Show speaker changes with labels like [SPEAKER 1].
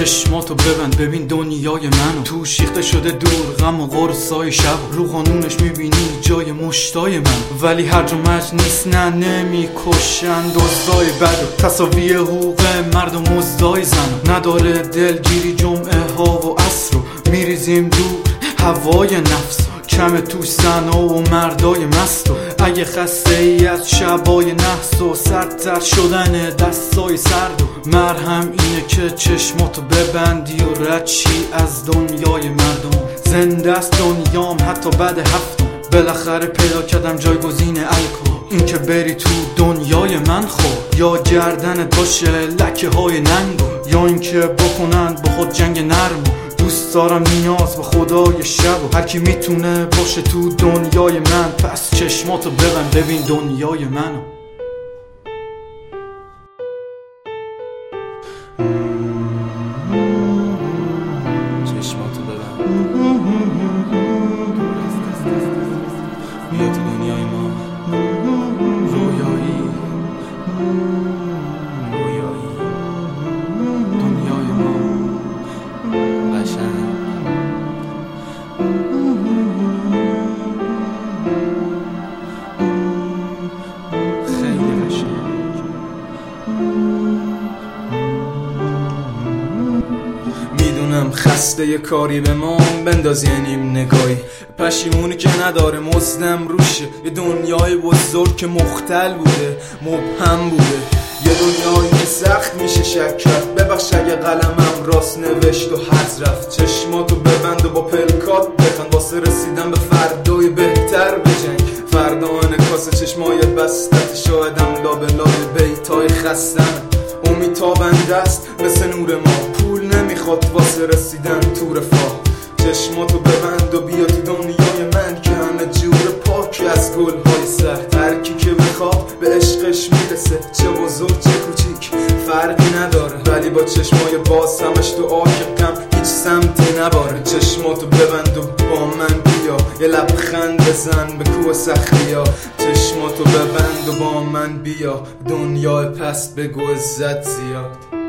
[SPEAKER 1] چشماتو ببند ببین دنیای منو، تو شیخته شده دور غم و قرصای شب، رو قانونش میبینی جای مشتای من، ولی هرج و مرج نیست نه نمیکشن دزدای بد، تساوی حقوق مرد و مزدای زن، نداره دلگیری جمعه ها و عصر رو میریزیم دور هوای نفس، کم تو سنا و مردای مستو، اگه خسته ای از شبای نحس و سردتر شدن دستای سرد و مرهم اینه که چشماتو ببندی و رد چی از دنیای مردم. زنده است دنیام حتی بعد هفتم، بالاخره پیدا کردم جایگزین الکل، این که بری تو دنیای من خود یا گردنت باشه لکه های ننگو، یا این که بکنند با خود جنگ نرمو. دوست دارم نیاز به خدای شب و هر کی میتونه باشه تو دنیای من، پس چشماتو ببند ببین دنیای منو. چشماتو ببند بیا تو دنیای ما، رویایی دنیای ما قشنگ. خیلی قشنگ. میدونم خسته ی کاری به ما بندازی نیم نگاهی، پشیمونی که نداره مزدم روشه، یه دنیای بزرگ که مختل بوده مبهم بوده، یه دنیایی که سخت میشه شک کرد، ببخش اگه قلمم راست نوشت و حز رفت. چشماتو ببند و با پلکات بخند، واسه رسیدن به فردای بهتر بجنگ، فردا انعکاس چشمای بستت، شایدم لابلای بیتای خستن، امید تابنده است مثل نور ما، پول نمیخواد واسه رسیدن تو رفاه. چشماتو ببند و بیا تو دنیای من که همه جور پاکی از گلهای سرد، هر کی که بخواد به عشقش میرسه، چه بزرگ چه کوچیک فرقی نداره، ولی با چشمای باز همش تو آک غم هیچ سمتی نباره. چشماتو ببند و با من بیا، یه لبخند بزن به کوه سختیا، چشماتو ببند و با من بیا، دنیا پس بگو عزت زیاد.